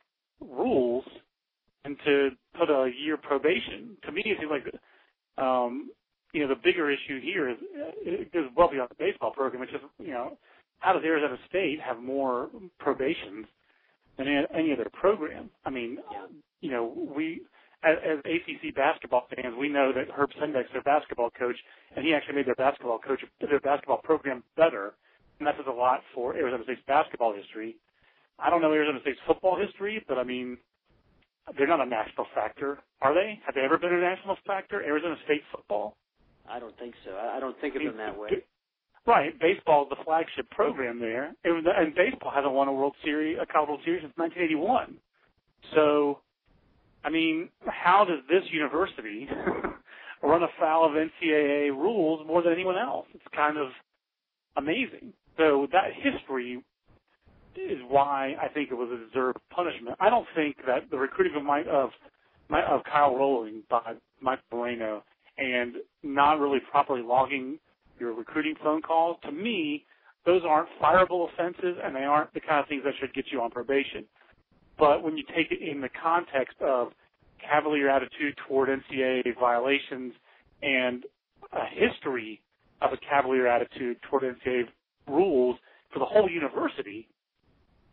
rules and to put a year probation. To me, it seems like um, you know, the bigger issue here is it goes well beyond the baseball program. It's just, you know, how does Arizona State have more probations than any other program? I mean, you know, we, as, as A C C basketball fans, we know that Herb Sendek's their basketball coach, and he actually made their basketball coach, their basketball program better, and that does a lot for Arizona State's basketball history. I don't know Arizona State's football history, but I mean, they're not a national factor, are they? Have they ever been a national factor, Arizona State football? I don't think so. I don't think of them that way. Right. Baseball is the flagship program there. It was, and baseball hasn't won a World Series, a College World Series since nineteen eighty-one. So, I mean, how does this university run afoul of N C A A rules more than anyone else? It's kind of amazing. So that history is why I think it was a deserved punishment. I don't think that the recruiting of, my, of, my, of Kyle Rowling by Mike Moreno and not really properly logging your recruiting phone calls, to me, those aren't fireable offenses, and they aren't the kind of things that should get you on probation. But when you take it in the context of cavalier attitude toward N C A A violations and a history of a cavalier attitude toward N C A A rules for the whole university,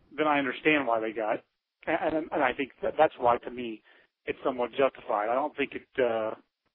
then I understand why they got, and, and I think that that's why, to me, it's somewhat justified. I don't think it, uh,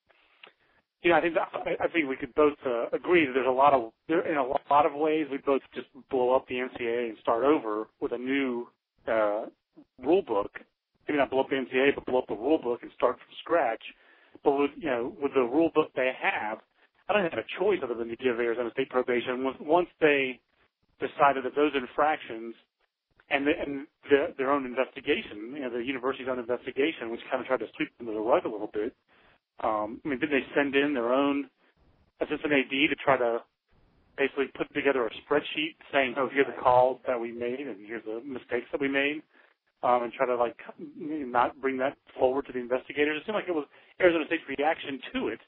you know, I think that, I think we could both uh, agree that there's a lot of, there, in a lot of ways, we both just blow up the N C double A and start over with a new uh, rule book. Maybe not blow up the N C double A, but blow up the rule book and start from scratch. But with, you know, with the rule book they have, I don't have a choice other than to give Arizona State probation. Once they decided that those infractions and, the, and the, their own investigation, you know, the university's own investigation, which kind of tried to sweep them under the rug a little bit. Um, I mean, did they send in their own assistant A D to try to basically put together a spreadsheet saying, oh, here are the calls that we made and here's the mistakes that we made, um, and try to, like, not bring that forward to the investigators? It seemed like it was Arizona State's reaction to it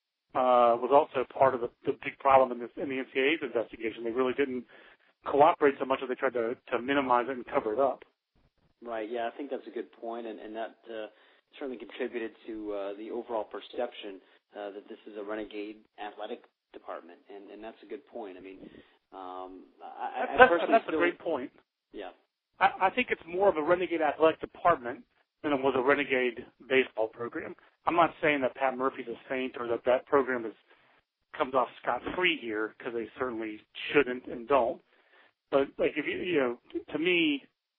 uh, was also part of the, the big problem in, this, in the N C double A's investigation. They really didn't cooperate so much as they tried to, to minimize it and cover it up. Right, yeah, I think that's a good point, and, and that uh, certainly contributed to uh, the overall perception uh, that this is a renegade athletic department, and, and that's a good point. I mean, um, I, that's, I personally that's still, a great point. Yeah. I, I think it's more of a renegade athletic department than it was a renegade baseball program. I'm not saying that Pat Murphy's a saint or that that program is comes off scot-free here, because they certainly shouldn't and don't. But, like, if you, you know, to me,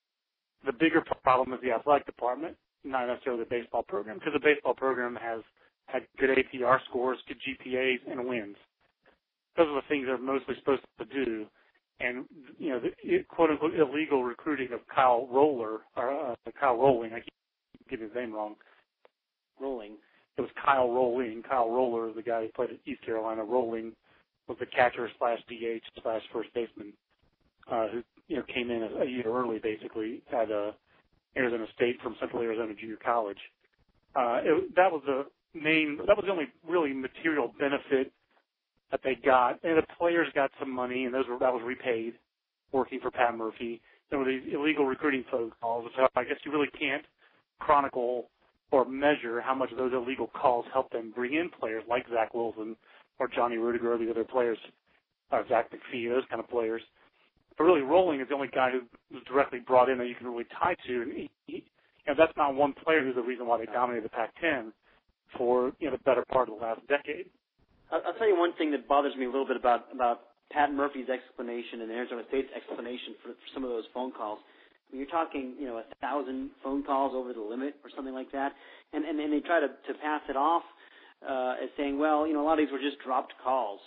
the bigger problem is the athletic department, not necessarily the baseball program, because the baseball program has had good A P R scores, good G P As, and wins. Those are the things they're mostly supposed to do. And, you know, the quote-unquote illegal recruiting of Kyle Roller, or uh, Kyle Rolling, I keep getting his name wrong. Rolling. It was Kyle Rolling. Kyle Roller, the guy who played at East Carolina. Rolling was the catcher slash D H slash first baseman, uh, who, you know, came in a, a year early, basically, at uh, Arizona State from Central Arizona Junior College. Uh, it, that was the main, that was the only really material benefit that they got. And the players got some money, and those were, that was repaid working for Pat Murphy. There were these illegal recruiting phone calls, so I guess you really can't chronicle or measure how much those illegal calls helped them bring in players like Zach Wilson or Johnny Rudiger or the other players, uh, Zach McPhee, those kind of players. But really, Rolling is the only guy who was directly brought in that you can really tie to. And he, he, you know, that's not one player who's the reason why they dominated the Pac ten for, you know, the better part of the last decade. I'll, I'll tell you one thing that bothers me a little bit about, about Pat Murphy's explanation and Arizona State's explanation for, for some of those phone calls. When you're talking, you know, a thousand phone calls over the limit or something like that, and, and, and they try to, to pass it off uh, as saying, well, you know, a lot of these were just dropped calls.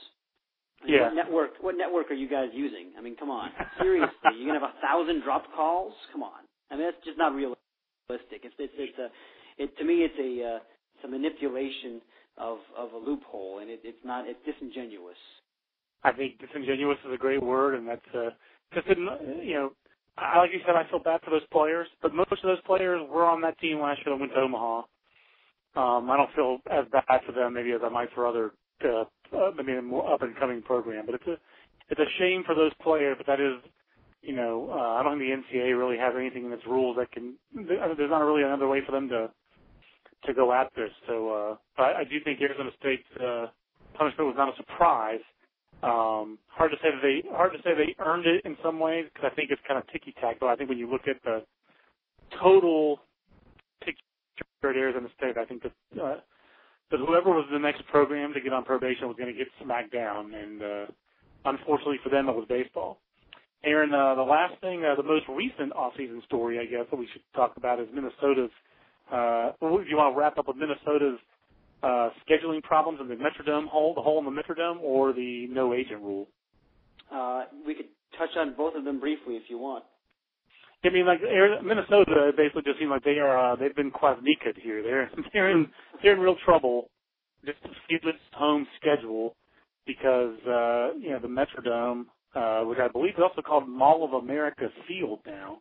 I mean, yeah. What network? What network are you guys using? I mean, come on, seriously, you're gonna have a thousand dropped calls? Come on, I mean, that's just not realistic. It's it's it's a, it to me, it's a uh, it's a manipulation of of a loophole, and it, it's not it's disingenuous. I think disingenuous is a great word, and that's uh, just you know, I, like you said, I feel bad for those players, but most of those players were on that team last year that went to Omaha. Um, I don't feel as bad for them maybe as I might for other. Uh, uh, I mean, a more up-and-coming program, but it's a it's a shame for those players. But that is, you know, uh, I don't think the N C double A really has anything in its rules that can. There's not really another way for them to to go at this. So uh, I, I do think Arizona State's uh, punishment was not a surprise. Um, hard to say that they hard to say they earned it in some ways, because I think it's kind of ticky-tack. But I think when you look at the total picture at Arizona State, I think that. Uh, But whoever was the next program to get on probation was going to get smacked down, and uh, unfortunately for them, it was baseball. Aaron, uh, the last thing, uh, the most recent off-season story, I guess, that we should talk about is Minnesota's. Uh, if you want to wrap up with Minnesota's uh, scheduling problems in the Metrodome hole, the hole in the Metrodome, or the no agent rule. Uh, we could touch on both of them briefly if you want. I mean, like Minnesota, basically just seems like they are. Uh, they've been quasi-naked here. They're they're in they're in real trouble. Just to see this home schedule, because uh, you know the Metrodome, uh, which I believe is also called Mall of America Field now.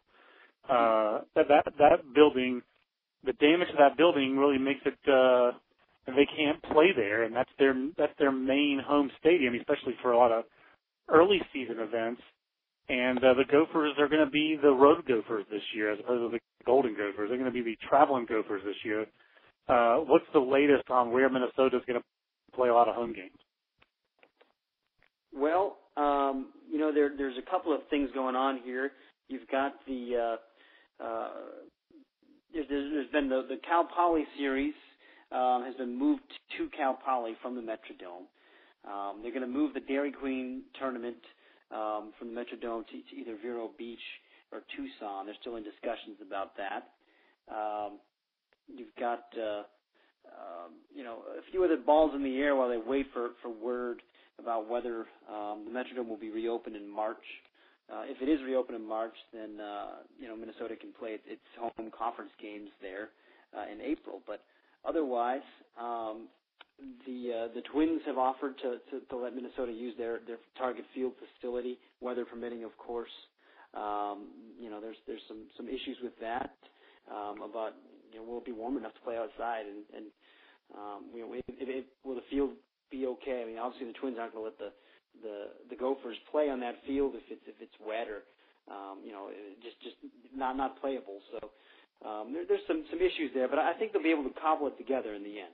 Uh, that that that building, the damage to that building really makes it. Uh, they can't play there, and that's their that's their main home stadium, especially for a lot of early season events. And uh, the Gophers are going to be the road Gophers this year as opposed to the Golden Gophers. They're going to be the traveling Gophers this year. Uh, what's the latest on where Minnesota is going to play a lot of home games? Well, um, you know, there, there's a couple of things going on here. you've got the uh, uh, there's, there's been the, the Cal Poly series um, has been moved to Cal Poly from the Metrodome. Um, they're going to move the Dairy Queen tournament um, from the Metrodome to, to either Vero Beach or Tucson. They're still in discussions about that. Um, you've got uh, um, you know a few other balls in the air while they wait for, for word about whether um, the Metrodome will be reopened in March. Uh, if it is reopened in March, then uh, you know Minnesota can play its, its home conference games there uh, in April. But otherwise, um, the uh, the Twins have offered to, to, to let Minnesota use their, their Target Field facility, weather permitting, of course. Um, you know, there's there's some, some issues with that um, about you know will it be warm enough to play outside, and, and um, you know, if, if, will the field be okay? I mean, obviously the Twins aren't going to let the the the Gophers play on that field if it's if it's wet or um, you know just just not not playable. So um, there, there's some some issues there, but I think they'll be able to cobble it together in the end.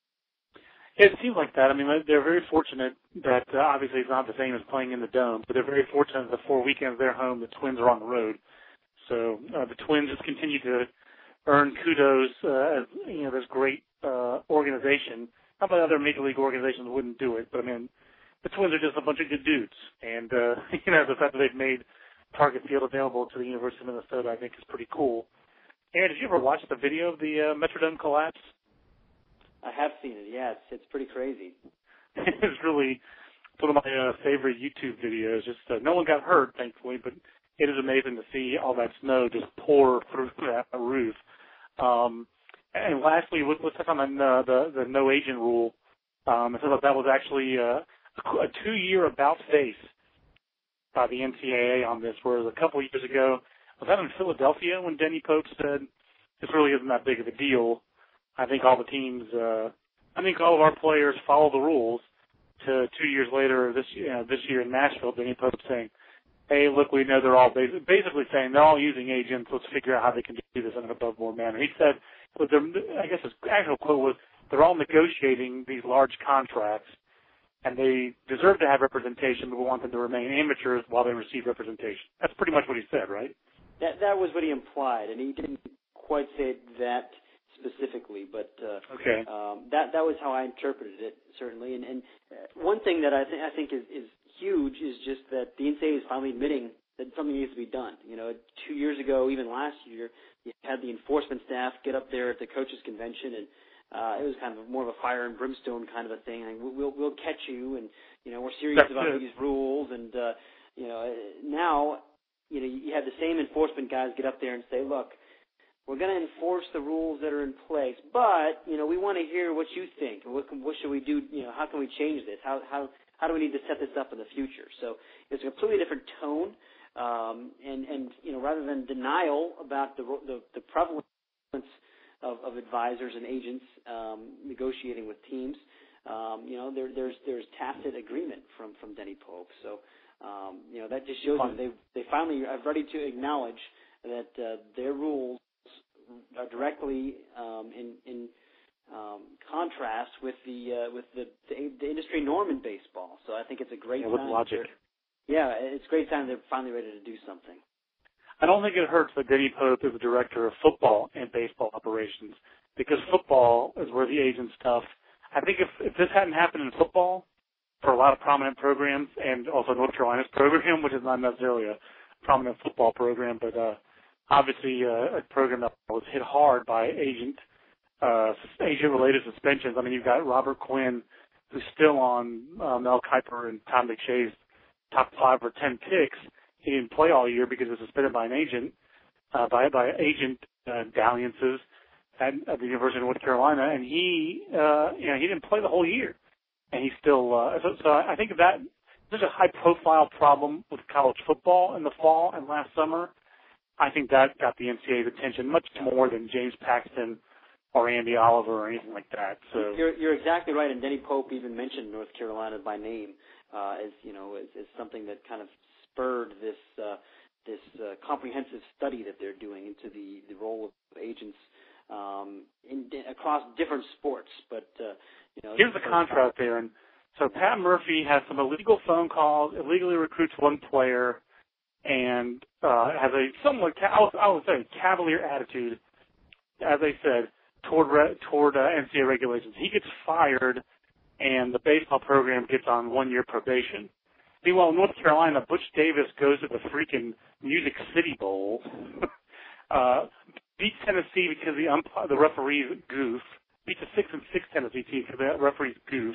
It seems like that. I mean, they're very fortunate that uh, obviously it's not the same as playing in the Dome, but they're very fortunate the four weekends they're home, the Twins are on the road. So uh, the Twins just continue to earn kudos uh, as you know this great uh, organization. How about other major league organizations wouldn't do it? But I mean, the Twins are just a bunch of good dudes, and uh, you know the fact that they've made Target Field available to the University of Minnesota, I think, is pretty cool. Aaron, did you ever watch the video of the uh, Metrodome collapse? I have seen it. Yeah, it's, it's pretty crazy. It's really one of my uh, favorite YouTube videos. Just uh, no one got hurt, thankfully, but it is amazing to see all that snow just pour through that roof. Um, and lastly, let's touch on the, uh, the the no agent rule. Um, I thought that was actually uh, a two-year about face by the N C double A on this, whereas a couple of years ago, was that in Philadelphia when Denny Pope said this really isn't that big of a deal? I think all the teams, uh, I think all of our players follow the rules. To two years later, this you know, this year in Nashville, Denny Pope saying, "Hey, look, we know they're all basically, basically saying they're all using agents. Let's figure out how they can do this in an above board manner." He said, "But I guess his actual quote was, they're all negotiating these large contracts, and they deserve to have representation, but we want them to remain amateurs while they receive representation." That's pretty much what he said, right? That that was what he implied, and he didn't quite say that specifically, but uh, okay. um, that that was how I interpreted it, certainly. And, and one thing that I, th- I think is, is huge is just that the N C double A is finally admitting that something needs to be done. You know, two years ago, even last year, you had the enforcement staff get up there at the coaches' convention, and uh, it was kind of more of a fire and brimstone kind of a thing. Like, we'll we'll catch you, and you know, we're serious That's about it. these rules. And uh, you know, now you know you have the same enforcement guys get up there and say, look, we're going to enforce the rules that are in place, but you know we want to hear what you think. What, can, what should we do? You know, how can we change this? How how how do we need to set this up in the future? So it's a completely different tone, um, and and you know rather than denial about the the, the prevalence of, of advisors and agents um, negotiating with teams, um, you know there, there's there's tacit agreement from from Denny Pope. So um, you know that just shows that they they finally are ready to acknowledge that uh, their rules are directly um, in, in um, contrast with the uh, with the, the the industry norm in baseball. So I think it's a great yeah, with sign. logic. Yeah, it's a great sign they're finally ready to do something. I don't think it hurts that Denny Pope is the director of football and baseball operations, because football is where the agent stuff. I think if if this hadn't happened in football for a lot of prominent programs, and also North Carolina's program, which is not necessarily a prominent football program, but uh, obviously uh, a program that was hit hard by agent uh, agent-related suspensions. I mean, you've got Robert Quinn, who's still on uh, Mel Kiper and Tom McShay's top five or ten picks. He didn't play all year because he was suspended by an agent, uh, by by agent uh, dalliances at, at the University of North Carolina, and he, uh, you know, he didn't play the whole year, and he still. Uh, so, so I think that there's a high-profile problem with college football in the fall and last summer. I think that got the N C double A's attention much more than James Paxton or Andy Oliver or anything like that. So you're you're exactly right, and Denny Pope even mentioned North Carolina by name uh, as you know as, as something that kind of spurred this uh, this uh, comprehensive study that they're doing into the, the role of agents um, in, across different sports. But uh, you know, here's the contrast there, and so Pat Murphy has some illegal phone calls, illegally recruits one player. and uh, has a somewhat, I would, I would say, cavalier attitude, as I said, toward re- toward uh, N C double A regulations. He gets fired, and the baseball program gets on one-year probation. Meanwhile, in North Carolina, Butch Davis goes to the freaking Music City Bowl, uh, beats Tennessee because the ump- the referee's goof, beats a six and six Tennessee team because the referee's goof.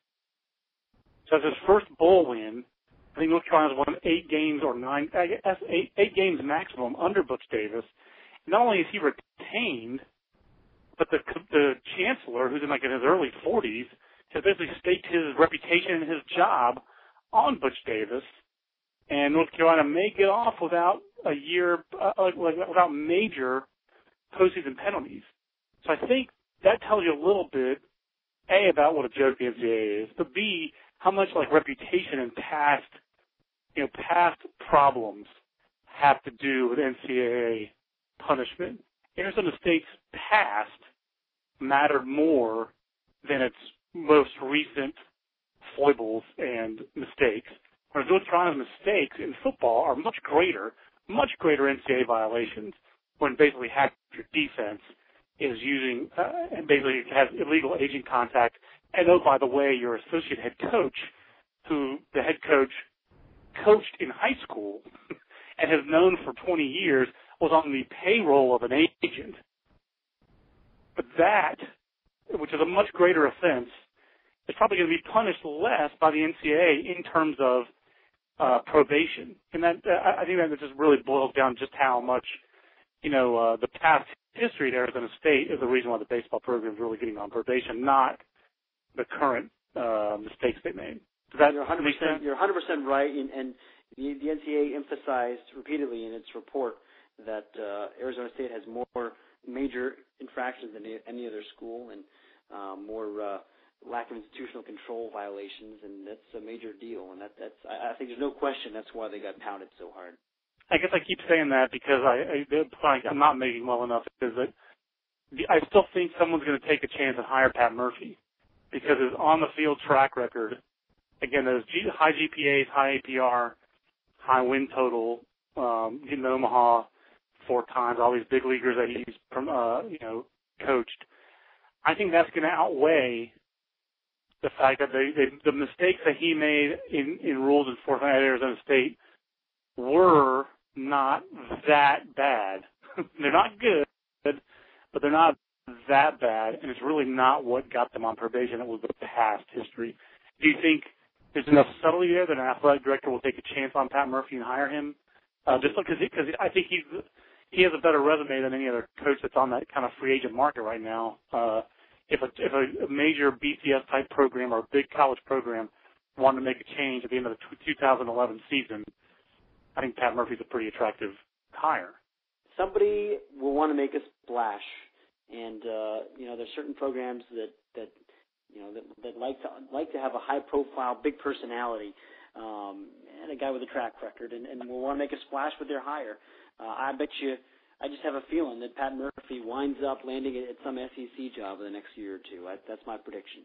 So it's his first bowl win. I think North Carolina's won eight games or nine, I guess eight, eight games maximum under Butch Davis. Not only is he retained, but the the chancellor, who's in like in his early forties, has basically staked his reputation and his job on Butch Davis. And North Carolina may get off without a year, uh, like, without major postseason penalties. So I think that tells you a little bit, A, about what a joke the N C double A is, but B, how much like reputation and past, you know, past problems have to do with N C double A punishment. Arizona State's past mattered more than its most recent foibles and mistakes. Whereas North Carolina's mistakes in football are much greater, much greater N C double A violations when basically half your defense is using, uh, and basically has illegal agent contact. And oh, by the way, your associate head coach, who the head coach coached in high school and has known for twenty years, was on the payroll of an agent. But that, which is a much greater offense, is probably going to be punished less by the N C double A in terms of uh, probation. And that uh, I think that just really boils down just how much, you know, uh, the past history at Arizona State is the reason why the baseball program is really getting on probation, not the current uh, mistakes they made. Does that you're one hundred percent, you're one hundred percent right, and, and the, the N C double A emphasized repeatedly in its report that uh, Arizona State has more major infractions than any other school, and uh, more uh, lack of institutional control violations, and that's a major deal. And that, that's I, I think there's no question that's why they got pounded so hard. I guess I keep saying that because I, I, I'm not making well enough. Is that I still think someone's going to take a chance and hire Pat Murphy because his on-the-field track record, again, those G, high G P As, high A P R, high win total, um, in Omaha four times, all these big leaguers that he's uh, you know coached. I think that's going to outweigh the fact that they, they, the mistakes that he made in, in rules enforcement at Arizona State were not that bad. They're not good, but they're not that bad, and it's really not what got them on probation. It was the past history. Do you think there's enough subtlety there that an athletic director will take a chance on Pat Murphy and hire him? Uh, just because because I think he's he has a better resume than any other coach that's on that kind of free agent market right now. Uh, if a, if a major B C S type program or a big college program wanted to make a change at the end of the two thousand eleven season, I think Pat Murphy's a pretty attractive hire. Somebody will want to make a splash, and uh, you know, there's certain programs that that you know that, that like to like to have a high profile, big personality, um, and a guy with a track record, and, and will want to make a splash with their hire. Uh, I bet you. I just have a feeling that Pat Murphy winds up landing at some S E C job in the next year or two. I, that's my prediction.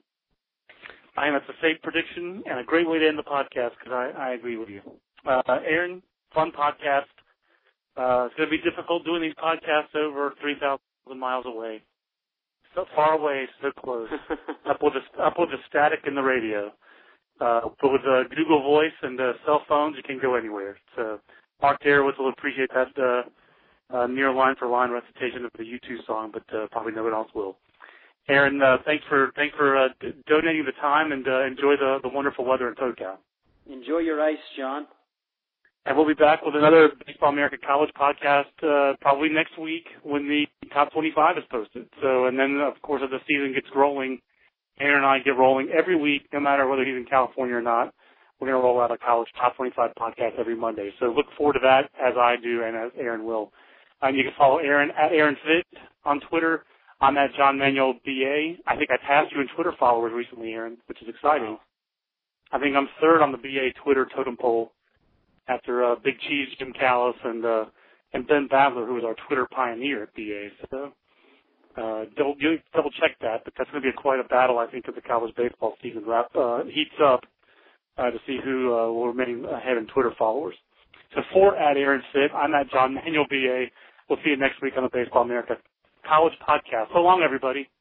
I think that's a safe prediction and a great way to end the podcast because I, I agree with you. Uh, Aaron, fun podcast. Uh, it's going to be difficult doing these podcasts over three thousand miles away. So far away, so close. up, with the, up with the static in the radio. Uh, but with uh, Google Voice and uh, cell phones, you can go anywhere. So Mark Darowitz will appreciate that uh, uh, near line-for-line recitation of the U two song, but uh, probably no one else will. Aaron, uh, thanks for thanks for uh, d- donating the time, and uh, enjoy the, the wonderful weather in SoCal. Enjoy your ice, John. And we'll be back with another Baseball America College podcast uh, probably next week when the top twenty-five is posted. So, and then, of course, as the season gets rolling, Aaron and I get rolling every week, no matter whether he's in California or not. We're going to roll out a college top twenty-five podcast every Monday. So look forward to that, as I do and as Aaron will. Um, you can follow Aaron at Aaron Fit on Twitter. I'm at John Manuel B A. I think I passed you in Twitter followers recently, Aaron, which is exciting. Wow. I think I'm third on the B A Twitter totem pole after uh, Big Cheese Jim Callis and uh, and Ben Badler, who was our Twitter pioneer at B A. So uh, double, double check that, but that's going to be a, quite a battle, I think, as the college baseball season wrap uh, heats up uh, to see who uh, will remain ahead in Twitter followers. So for at Aaron Fitt, I'm at John Manuel B A. We'll see you next week on the Baseball America College Podcast. So long, everybody.